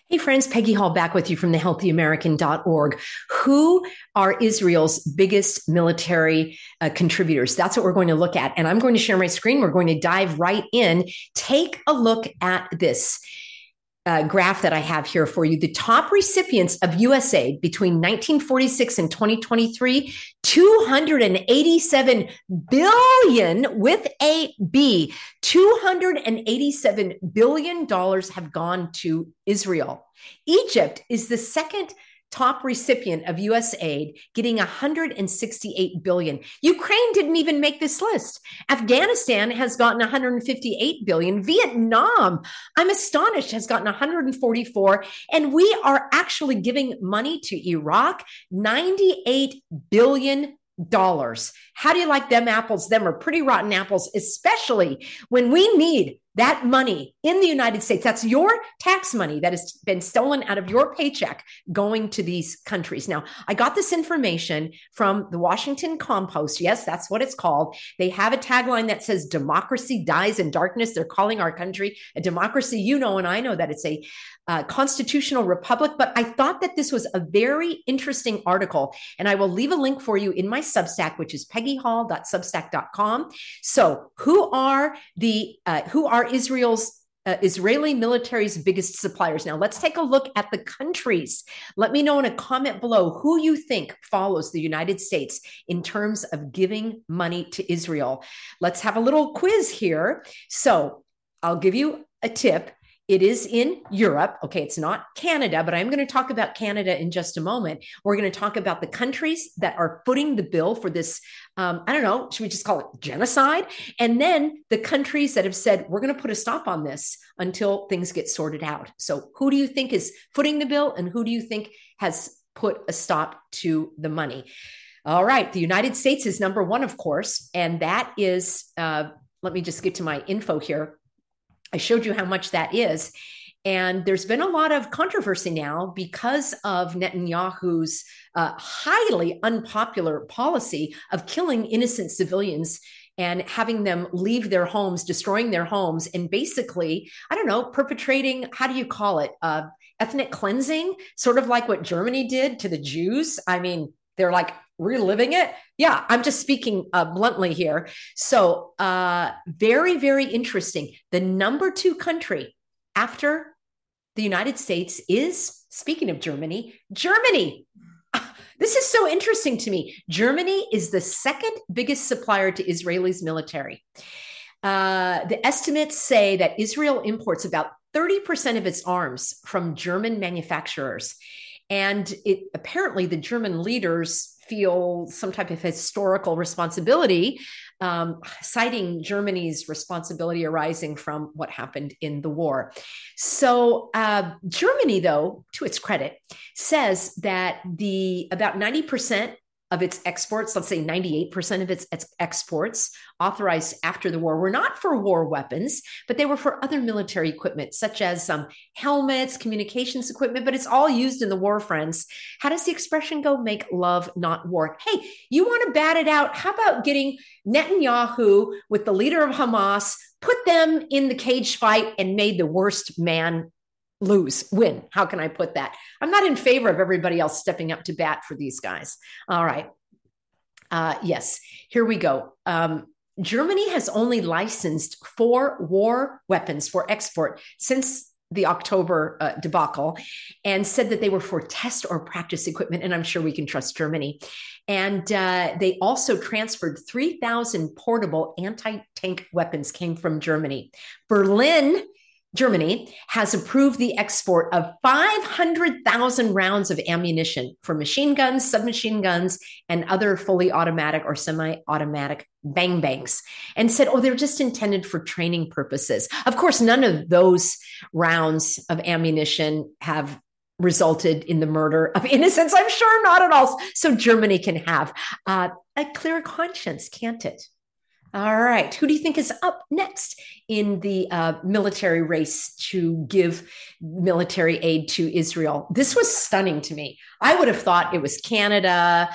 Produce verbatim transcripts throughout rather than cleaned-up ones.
Hey friends, Peggy Hall back with you from the healthy american dot org. Who are Israel's biggest military uh, contributors? That's what we're going to look at. And I'm going to share my screen. We're going to dive right in. Take a look at this uh, graph that I have here for you. The top recipients of U S aid between nineteen forty-six and twenty twenty-three, two hundred eighty-seven billion with a B, two hundred eighty-seven billion dollars have gone to Israel. Egypt is the second top recipient of U S aid, getting one hundred sixty-eight billion dollars. Ukraine didn't even make this list. Afghanistan has gotten one hundred fifty-eight billion dollars. Vietnam, I'm astonished, has gotten one hundred forty-four. And we are actually giving money to Iraq, ninety-eight billion dollars. How do you like them apples? Them are pretty rotten apples, especially when we need that money in the United States. That's your tax money that has been stolen out of your paycheck going to these countries. Now, I got this information from the Washington Compost. Yes, that's what it's called. They have a tagline that says democracy dies in darkness. They're calling our country a democracy. You know, and I know that it's a uh, constitutional republic, but I thought that this was a very interesting article. And I will leave a link for you in my Substack, which is peggy hall dot substack dot com. So who are the, uh, who are Israel's uh, Israeli military's biggest suppliers? Now, let's take a look at the countries. Let me know in a comment below who you think follows the United States in terms of giving money to Israel. Let's have a little quiz here. So I'll give you a tip. It is in Europe. Okay, it's not Canada, but I'm going to talk about Canada in just a moment. We're going to talk about the countries that are footing the bill for this, um, I don't know, should we just call it genocide? And then the countries that have said, we're going to put a stop on this until things get sorted out. So who do you think is footing the bill, and who do you think has put a stop to the money? All right, the United States is number one, of course, and that is, uh, let me just get to my info here. I showed you how much that is. And there's been a lot of controversy now because of Netanyahu's uh, highly unpopular policy of killing innocent civilians and having them leave their homes, destroying their homes, and basically, I don't know, perpetrating, how do you call it, uh, ethnic cleansing, sort of like what Germany did to the Jews. I mean, they're like reliving it. Yeah, I'm just speaking uh, bluntly here. So uh, very, very interesting. The number two country after the United States is, speaking of Germany, Germany. This is so interesting to me. Germany is the second biggest supplier to Israel's military. Uh, the estimates say that Israel imports about thirty percent of its arms from German manufacturers. And it apparently the German leaders feel some type of historical responsibility, um, citing Germany's responsibility arising from what happened in the war. So uh, Germany, though, to its credit, says that the about ninety percent of its exports, let's say ninety-eight percent of its exports authorized after the war, were not for war weapons, but they were for other military equipment, such as some um, helmets, communications equipment, but it's all used in the war, friends. How does the expression go? Make love, not war. Hey, you want to bat it out? How about getting Netanyahu with the leader of Hamas, put them in the cage fight and made the worst man lose, win. How can I put that? I'm not in favor of everybody else stepping up to bat for these guys. All right. Uh, yes, here we go. Um, Germany has only licensed four war weapons for export since the October uh, debacle, and said that they were for test or practice equipment. And I'm sure we can trust Germany. And uh, they also transferred three thousand portable anti-tank weapons came from Germany. Berlin, Germany has approved the export of five hundred thousand rounds of ammunition for machine guns, submachine guns, and other fully automatic or semi-automatic bang bangs, and said, oh, they're just intended for training purposes. Of course, none of those rounds of ammunition have resulted in the murder of innocents. I'm sure not at all. So Germany can have uh, a clear conscience, can't it? All right. Who do you think is up next in the uh, military race to give military aid to Israel? This was stunning to me. I would have thought it was Canada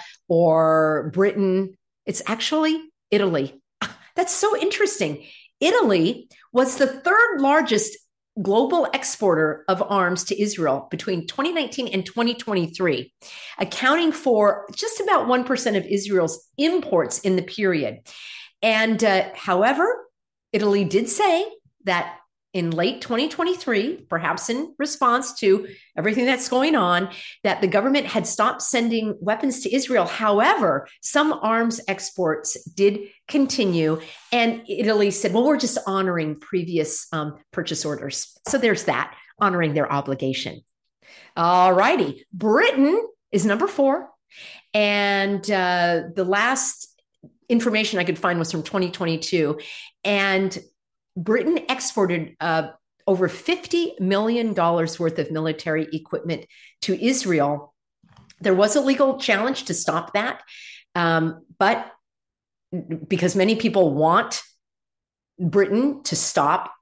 or Britain. It's actually Italy. That's so interesting. Italy was the third largest global exporter of arms to Israel between twenty nineteen and twenty twenty-three, accounting for just about one percent of Israel's imports in the period. And uh, however, Italy did say that in late twenty twenty-three, perhaps in response to everything that's going on, that the government had stopped sending weapons to Israel. However, some arms exports did continue, and Italy said, well, we're just honoring previous um, purchase orders. So there's that, honoring their obligation. All righty. Britain is number four. And uh, the last information I could find was from twenty twenty-two. And Britain exported uh, over fifty million dollars worth of military equipment to Israel. There was a legal challenge to stop that, um, but because many people want Britain to stop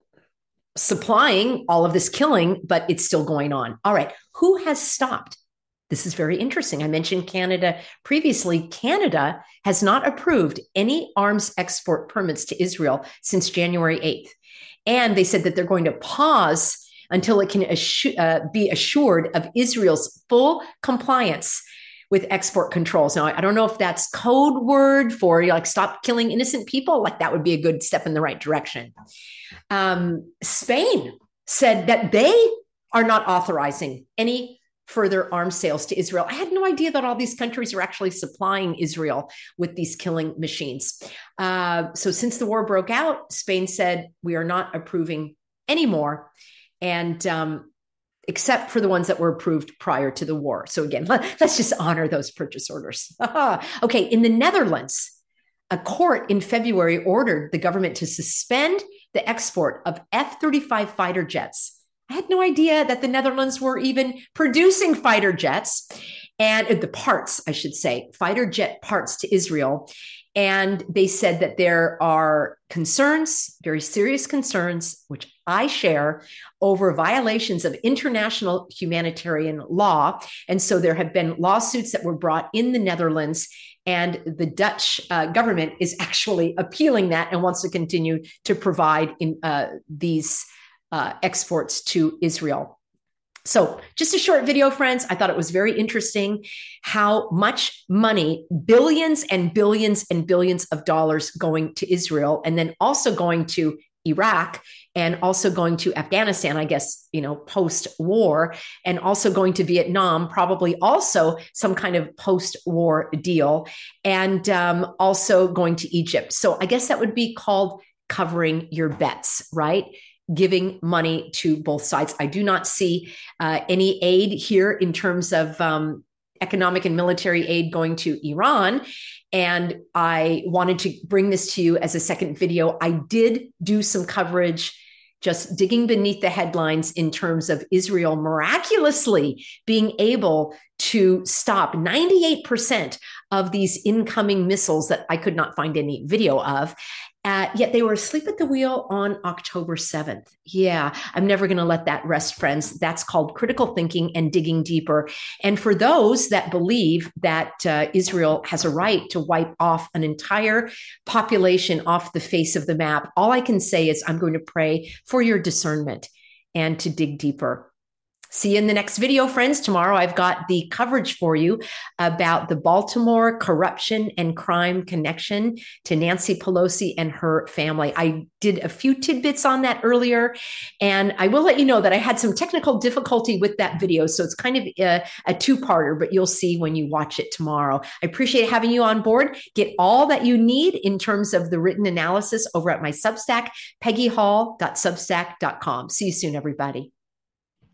supplying all of this killing, but it's still going on. All right, who has stopped? This is very interesting. I mentioned Canada previously. Canada has not approved any arms export permits to Israel since January eighth. And they said that they're going to pause until it can assu- uh, be assured of Israel's full compliance with export controls. Now, I don't know if that's code word for like stop killing innocent people. Like that would be a good step in the right direction. Um, Spain said that they are not authorizing any further arms sales to Israel. I had no idea that all these countries are actually supplying Israel with these killing machines. Uh, so since the war broke out, Spain said, we are not approving anymore. And um, except for the ones that were approved prior to the war. So again, let, let's just honor those purchase orders. Okay, in the Netherlands, a court in February ordered the government to suspend the export of F thirty-five fighter jets. I had no idea that the Netherlands were even producing fighter jets and the parts, I should say, fighter jet parts to Israel. And they said that there are concerns, very serious concerns, which I share, over violations of international humanitarian law. And so there have been lawsuits that were brought in the Netherlands, and the Dutch uh, government is actually appealing that and wants to continue to provide in uh, these Uh, exports to Israel. So just a short video, friends. I thought it was very interesting how much money, billions and billions and billions of dollars going to Israel, and then also going to Iraq, and also going to Afghanistan, I guess, you know, post-war, and also going to Vietnam, probably also some kind of post-war deal, and um, also going to Egypt. So I guess that would be called covering your bets, right? Giving money to both sides. I do not see uh, any aid here in terms of um, economic and military aid going to Iran. And I wanted to bring this to you as a second video. I did do some coverage, just digging beneath the headlines in terms of Israel miraculously being able to stop ninety-eight percent of these incoming missiles that I could not find any video of. Uh, yet they were asleep at the wheel on October seventh. Yeah, I'm never going to let that rest, friends. That's called critical thinking and digging deeper. And for those that believe that uh, Israel has a right to wipe off an entire population off the face of the map, all I can say is I'm going to pray for your discernment and to dig deeper. See you in the next video, friends. Tomorrow, I've got the coverage for you about the Baltimore corruption and crime connection to Nancy Pelosi and her family. I did a few tidbits on that earlier, and I will let you know that I had some technical difficulty with that video. So it's kind of a, a two-parter, but you'll see when you watch it tomorrow. I appreciate having you on board. Get all that you need in terms of the written analysis over at my Substack, peggy hall dot substack dot com. See you soon, everybody.